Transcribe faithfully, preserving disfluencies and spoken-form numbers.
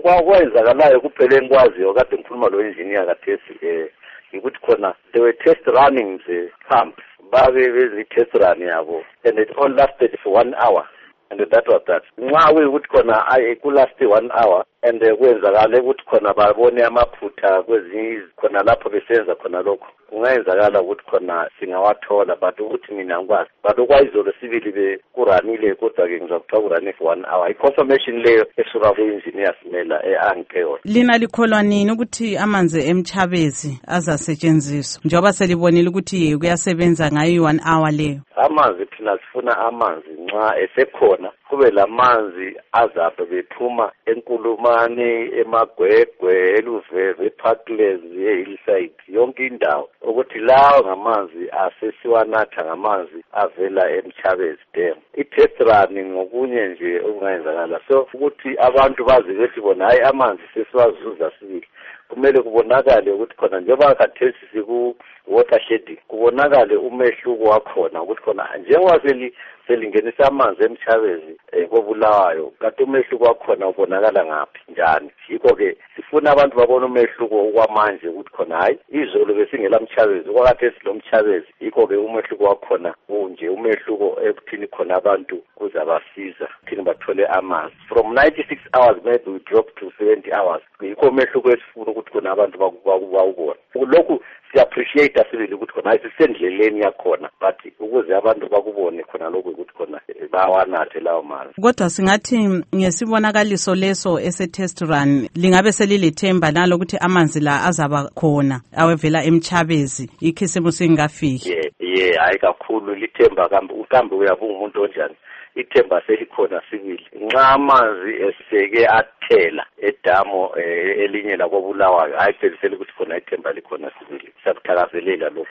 kwenzakalayo kuphela engikwaziyo kade ngikhuluma lo engineer kaThesi eh ukuthi khona there were test running the pumps babe bezi test run yabo and it all lasted for one hour and that was that. Nxa kuyikuthi khona ayikulasti one hour and kwenzakala ukuthi khona babone amaphutha kwezinye khona lapho besenza khona lokho kungayenzakala ukuthi khona singawathola but ukuthi mina ngikwazi but okwayizolo sibili bekuranile kodwa ke ngizakuthola kurane for one hour i-confirmation leyo esuka ku-engineer Simela e-Angkeo. Lina likholwa nini ukuthi amanzi eMchabezi azasetshenziswa njengoba selibonile ukuthi kuyasebenza ngayo one hour leyo? Amanzi thina sifuna amanzi nxa esekhona kube lamanzi azabe bephuma enkulumane emagwegwe eluveve eParklands eHillside yonke indawo ukuthi lawo ngamanzi asesiwanatha ngamanzi avela eMchabezi Dam. I-test run ngokunye nje okungayenzakala so ukuthi abantu bazi bethi bona hayi amanzi sesiwazuza sibili kumele kubonakale ukuthi khona njengoba kaThesi siku watershed kubonakale umehluko wakhona ukuthi khona njengoba seli selingenisa amanzi eMchabezi kobulawayo kanti umehluko wakhona ubonakala ngaphi njani. Yikho ke sifuna abantu babone umehluko kwamanje ukuthi khona hayi izolo besingela Mchabezi kwakaThesi lo Mchabezi yikho ke umehluko wakhona unje umehluko ekuthini khona abantu kuzabasiza thini bathole amanzi from ninety-six hours maybe we drop to seventy hours. Yikho umehluko esifuna ukuthi khona abantu bakubona lokhu siappreciate asibili ukuthi khona ayisendleleni yakhona but ukuze abantu bakubone khona lokho ukuthi khona bawanathe lawo manzi. Kodwa singathi ngesibonakaliso leso ese test run lingabe selilethemba nalo ukuthi amanzi la azaba khona awevela eMchabezi ikhisimo singafiki. Yeah yeah hayi kakhulu lithemba kambe ukambe uyabunga umuntu onjani ithemba selikhona sibili nxa amanzi eseke athela edamo elinye lakobulawayo hayi selisele ukuthi khona ithemba likhona sibili sakuthakazelela lokho.